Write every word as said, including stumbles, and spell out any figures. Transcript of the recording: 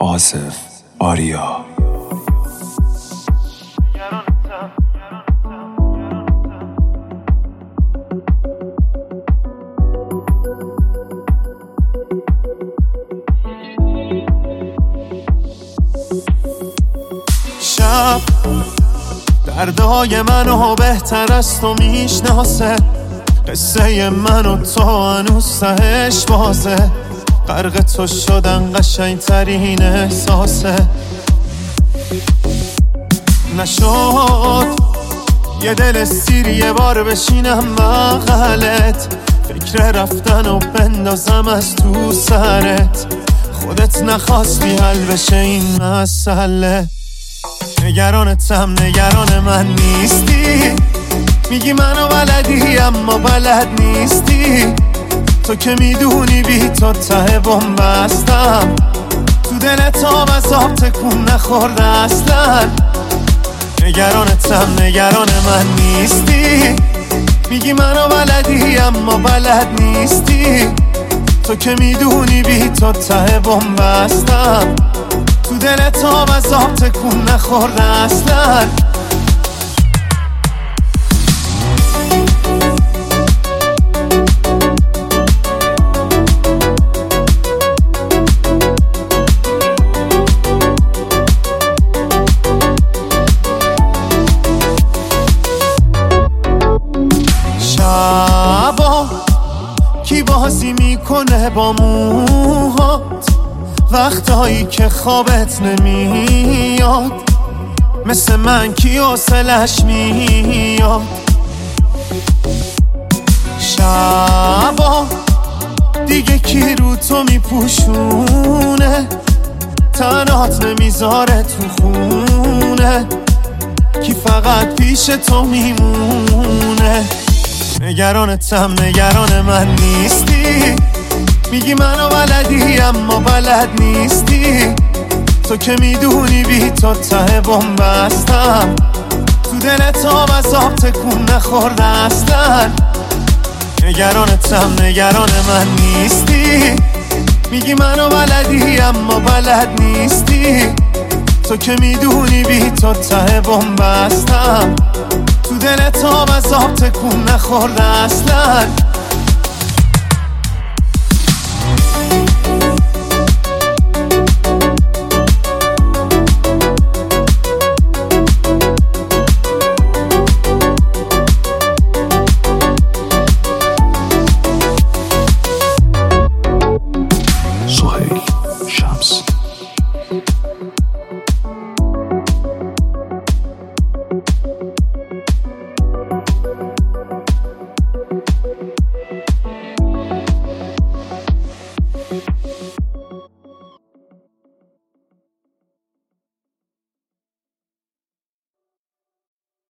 آصف آریا. شب دردای منو بهتر از تو میشناسه، قصه من و تو هنوز تهش بازه، غرق تو شدن قشنگ ترین احساسه. نشد یه دل سیر یه بار بشینم بغلت، فکر رفتن و بندازم از تو سرت، خودت نخواستی حل بشه این مسئله. نگرانتم نگران من نیستی، میگی منو بلدی اما بلد نیستی، تو که میدونی بی تو ته بومبستم، تو دلت آب از آب تکون نخورده اصلا. نگرانتم نگران من نیستی، میگی منو بلدی اما بلد نیستی، تو که میدونی بی تو ته بومبستم، تو دلت آب از آب تکون نخورده اصلا. شبا کی بازی میکنه با موهات، وقتایی که خوابت نمیاد، مثل من کی حوصلش میاد. شبا دیگه کی رو تو میپوشونه، تنات نمیذاره تو خونه، کی فقط پیش تو میمونه. نگرانتم نگران من نیستی، میگی منو بلدی اما بلد نیستی، تو که میدونی بی تو ته بومبستم، تو دلت آب از آب تکون نخورده اصلا. نگرانتم نگران من نیستی، میگی منو بلدی اما بلد نیستی، تو که میدونی بی تو ته بومبستم، تو دلت آب از آب تکون نخورده اصلا.